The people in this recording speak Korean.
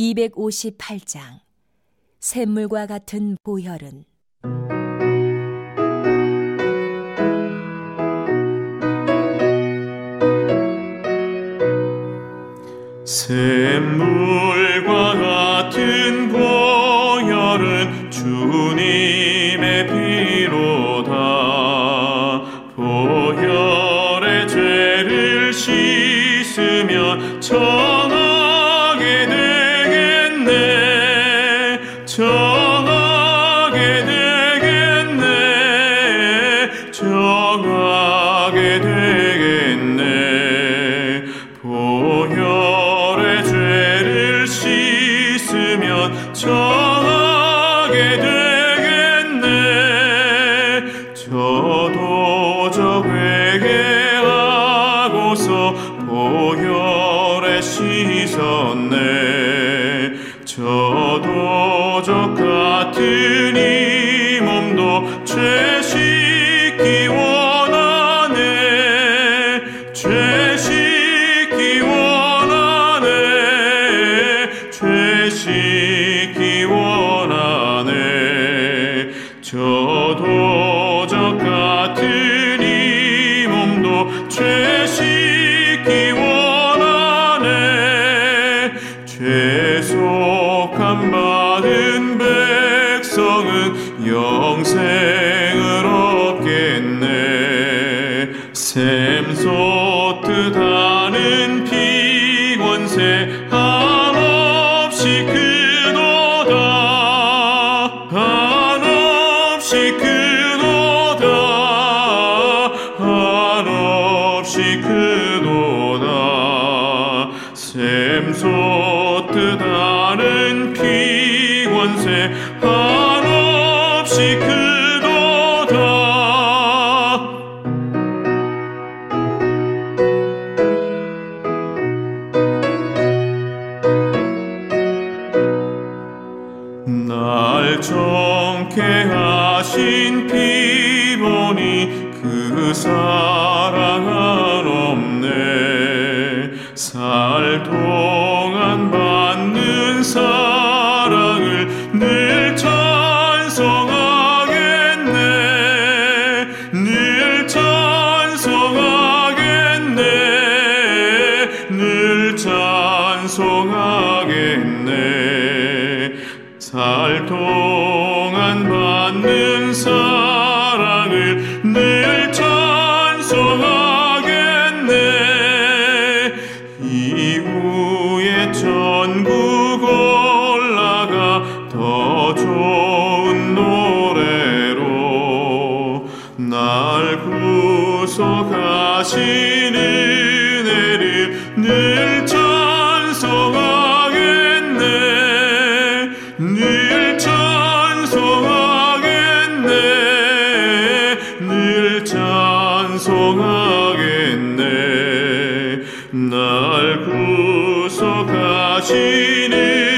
258장 샘물과 같은 보혈은. 샘물과 같은 보혈은 주님의 피로다. 보혈의 죄를 씻으면 정하게 되겠네. 정하게 되겠네. 정하게 되겠네. 보혈의 죄를 씻으면 정하게 되겠네. 저도 저 회개하고서 보혈에 씻었네. 저도 저 같은 이 몸도 죄 씻기 원하네. 죄 씻기 원하네. 죄 씻기 원하네. 저도 저 같은 이 몸도 죄 씻기 원하네. 죄속함 받은 백성은 영생을 얻겠네. 샘솟듯 하는 피권세 한없이 크도다. 한없이 크도다. 한없이 크도다. 샘솟듯 하는 피권세 한없이 크도다. 날 정케 하신 피 보니 그 사랑 한없네. 살 동안 받는 사랑을 늘 찬송하겠네. 늘 찬송하겠네. 늘 찬송하겠네. 살 동안 받는 사랑을 늘 찬송하겠네. 이후에 천국 올라가 더 좋은 노래로 날 구속하신 은혜를 늘 찬송하겠네. 늘 찬송하겠네. 늘 찬송하겠네. 날 구속하신